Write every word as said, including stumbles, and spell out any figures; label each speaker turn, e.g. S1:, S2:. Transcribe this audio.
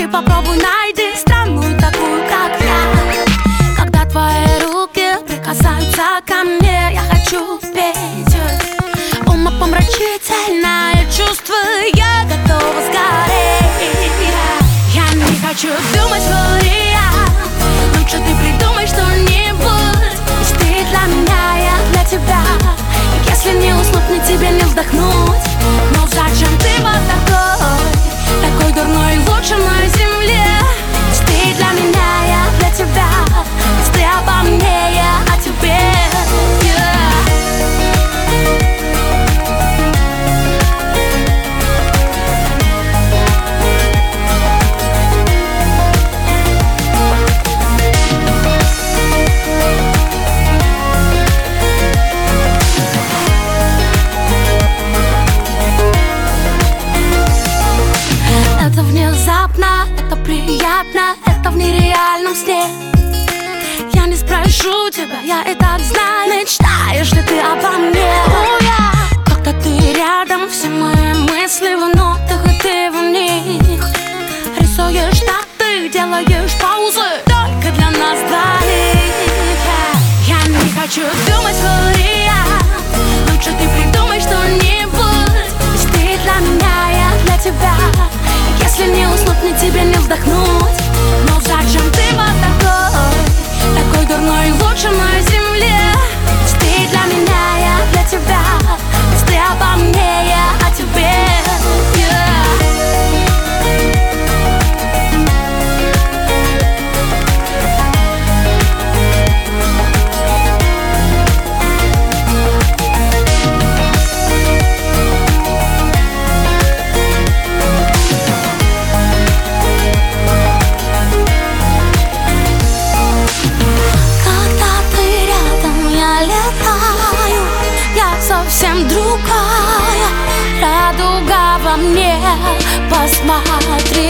S1: ты попробуй найди странную такую, как я. Когда твои руки прикасаются ко мне, я хочу петь. Умопомрачительное чувство, я готова сгореть. Я не хочу думать вариант, лучше ты придумай что-нибудь. Ведь ты для меня, я для тебя. Если не уснуть, мне тебе не вздохнуть. Но зачем ты вот такой, такой дурной, лучше на земле? Ведь ты для меня, я для тебя. Ведь ты обо мне, я о тебе. Это внезапно, это приятно, это в нереальном сне. Я не спрошу тебя, я и так знаю. Мечтаешь ли ты обо мне? О, я. Когда ты рядом, все мои мысли в нотах, и ты в них. Рисуешь даты, делаешь паузы только для нас двоих. Я не хочу думать вариант, лучше ты придумай что-нибудь. Ведь ты для меня, я для тебя. Если не уснуть, мне тебе не вздохнуть. Но зачем ты вот такой, такой дурной, лучше на земле? Ведь ты для меня, я для тебя. Ведь ты обо мне, я о тебе. Совсем другая радуга во мне. Посмотри